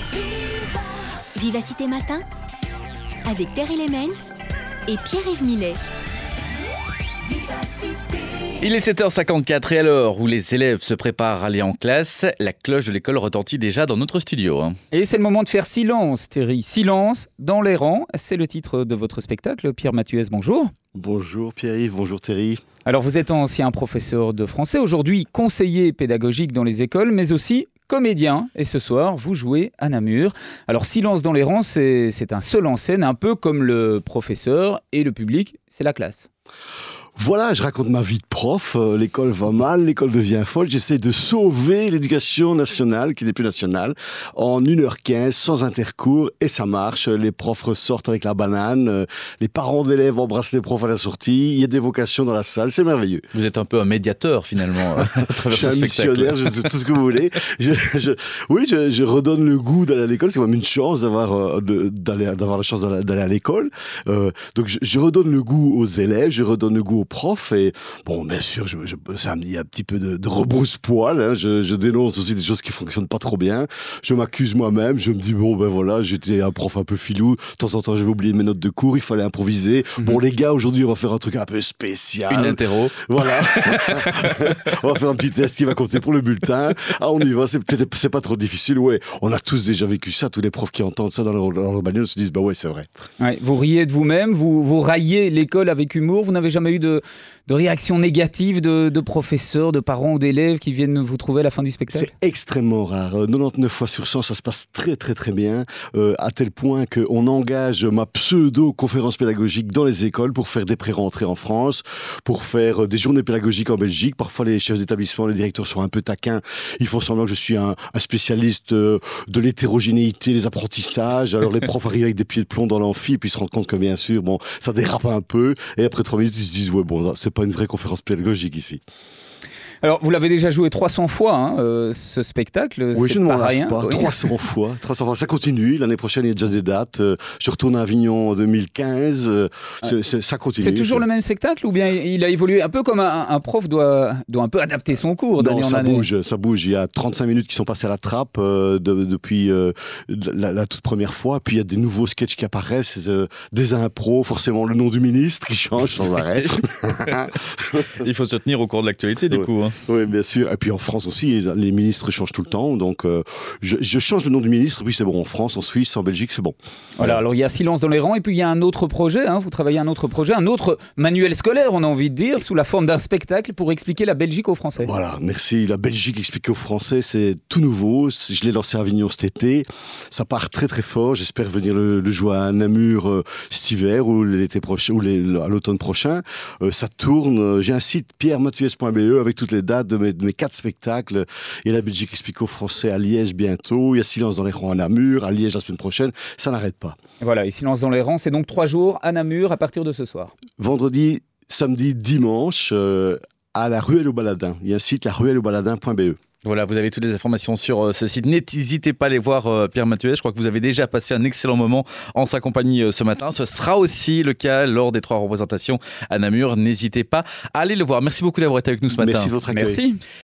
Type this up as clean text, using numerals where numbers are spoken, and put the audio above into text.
Vivacité Matin avec Terry Lemens et Pierre-Yves Millet. Il est 7h54 et à l'heure où les élèves se préparent à aller en classe, la cloche de l'école retentit déjà dans notre studio. Et c'est le moment de faire silence, Terry. Silence dans les rangs, c'est le titre de votre spectacle. Pierre Mathuès, bonjour. Bonjour Pierre-Yves, bonjour Terry. Alors vous êtes ancien professeur de français, aujourd'hui conseiller pédagogique dans les écoles, mais aussi comédien. Et ce soir, vous jouez à Namur. Alors silence dans les rangs, c'est un seul en scène, un peu comme le professeur et le public, c'est la classe. Voilà, je raconte ma vie de prof, l'école va mal, l'école devient folle, j'essaie de sauver l'éducation nationale, qui n'est plus nationale, en 1h15, sans intercours, et ça marche, les profs ressortent avec la banane, les parents d'élèves embrassent les profs à la sortie, il y a des vocations dans la salle, c'est merveilleux. Vous êtes un peu un médiateur finalement à travers ce spectacle. Je suis un missionnaire, tout ce que vous voulez. Je redonne le goût d'aller à l'école, c'est quand même une chance d'avoir la chance d'aller à l'école. Donc je redonne le goût aux élèves, je redonne le goût aux profs, et bon, bien sûr, ça me dit un petit peu de rebrousse-poil, hein. Je dénonce aussi des choses qui fonctionnent pas trop bien, je m'accuse moi-même, je me dis bon ben voilà, j'étais un prof un peu filou, de temps en temps j'avais oublié mes notes de cours, il fallait improviser. Bon les gars, aujourd'hui on va faire un truc un peu spécial, une interro, voilà. On va faire un petit test qui va compter pour le bulletin. On y va, c'est pas trop difficile. Ouais, on a tous déjà vécu ça, tous les profs qui entendent ça dans leur bagnole se disent bah ouais, c'est vrai. Ouais, vous riez de vous-même, vous raillez l'école avec humour, vous n'avez jamais eu de réactions négatives de professeurs, de parents ou d'élèves qui viennent vous trouver à la fin du spectacle? C'est extrêmement rare. 99 fois sur 100, ça se passe très très très bien, à tel point qu'on engage ma pseudo-conférence pédagogique dans les écoles pour faire des pré-rentrées en France, pour faire des journées pédagogiques en Belgique. Parfois les chefs d'établissement, les directeurs sont un peu taquins, ils font semblant que je suis un spécialiste de l'hétérogénéité des apprentissages. Alors les profs arrivent avec des pieds de plomb dans l'amphi, puis ils se rendent compte que bien sûr, bon, ça dérape un peu, et après 3 minutes, ils se disent ouais bon, c'est pas une vraie conférence pédagogique ici. Alors, vous l'avez déjà joué 300 fois, ce spectacle. Oui, je ne m'en lasse pas. Oui. 300 fois. Ça continue. L'année prochaine, il y a déjà des dates. Je retourne à Avignon en 2015. Ça continue. C'est toujours le même spectacle ou bien il a évolué un peu comme un prof doit un peu adapter son cours d'année en année? Ça bouge. Il y a 35 minutes qui sont passées à la trappe depuis la toute première fois. Puis il y a des nouveaux sketchs qui apparaissent, des impros, forcément le nom du ministre qui change sans arrêt. Il faut se tenir au cours de l'actualité du coup. Oui, bien sûr. Et puis en France aussi, les ministres changent tout le temps. Donc je change le nom du ministre, puis c'est bon. En France, en Suisse, en Belgique, c'est bon. Voilà, alors il y a Silence dans les rangs, et puis il y a un autre projet. Vous travaillez un autre projet, un autre manuel scolaire, on a envie de dire, sous la forme d'un spectacle pour expliquer la Belgique aux Français. Voilà, merci. La Belgique expliquée aux Français, c'est tout nouveau. Je l'ai lancé à Avignon cet été. Ça part très très fort. J'espère venir le jouer à Namur cet hiver ou l'été prochain ou à l'automne prochain. Ça tourne. J'ai un site pierremathuès.be avec toutes les dates de mes 4 spectacles. Il y a la Belgique expliquée aux Français à Liège bientôt. Il y a Silence dans les rangs à Namur, à Liège la semaine prochaine. Ça n'arrête pas. Voilà, et Silence dans les rangs, c'est donc 3 jours à Namur à partir de ce soir. Vendredi, samedi, dimanche, à la Ruelle aux Baladins. Il y a un site, laruelleaubaladins.be. Voilà, vous avez toutes les informations sur ce site. N'hésitez pas à aller voir Pierre Mathuès. Je crois que vous avez déjà passé un excellent moment en sa compagnie ce matin. Ce sera aussi le cas lors des 3 représentations à Namur. N'hésitez pas à aller le voir. Merci beaucoup d'avoir été avec nous ce matin. Merci de votre accueil. Merci.